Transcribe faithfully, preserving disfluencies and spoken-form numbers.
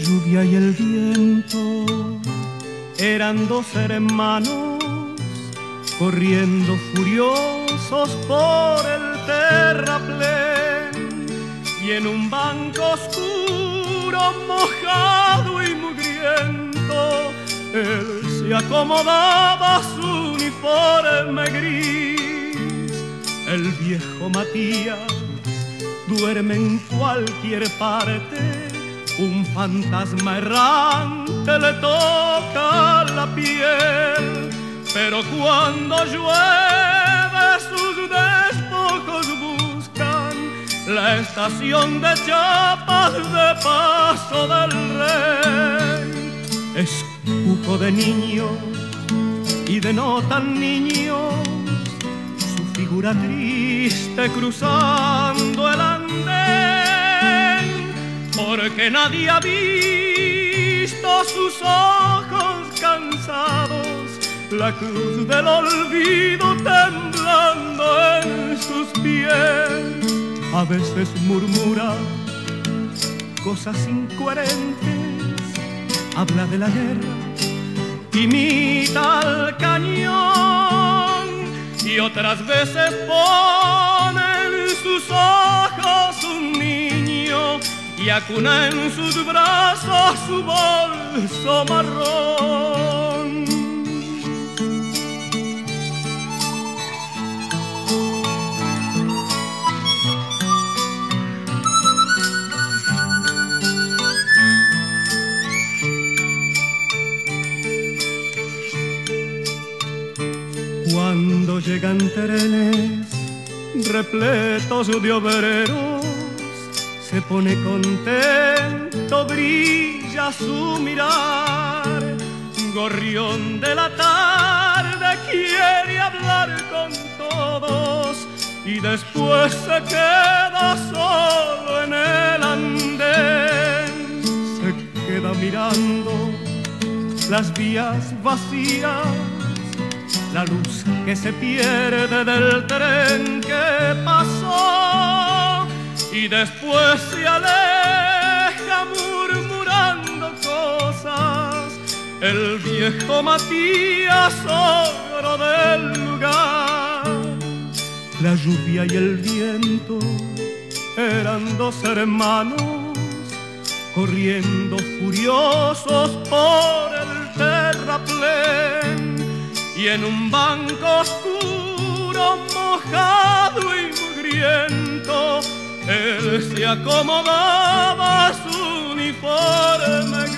lluvia y el viento eran dos hermanos corriendo furiosos por el terraplén, y en un banco oscuro, mojado y mugriento, él se acomodaba su uniforme gris. El viejo Matías duerme en cualquier parte, un fantasma errante le toca la piel, pero cuando llueve sus despojos buscan la estación de Chiapas de Paso del Rey. Es cuco de niños y de no tan niños, su figura triste cruzando el andén, porque nadie ha visto sus ojos cansados, la cruz del olvido temblando en sus pies. A veces murmura cosas incoherentes, habla de la guerra, imita al cañón, y otras veces pone en sus ojos un niño y acuna en sus brazos su bolso marrón. Cuando llegan trenes repletos de obreros, se pone contento, brilla su mirar. Gorrión de la tarde quiere hablar con todos y después se queda solo en el andén. Se queda mirando las vías vacías, la luz que se pierde del tren que pasó, y después se aleja murmurando cosas el viejo Matías, ogro del lugar. La lluvia y el viento eran dos hermanos corriendo furiosos por el terraplén, y en un banco oscuro, mojado y mugriento, él se acomodaba su uniforme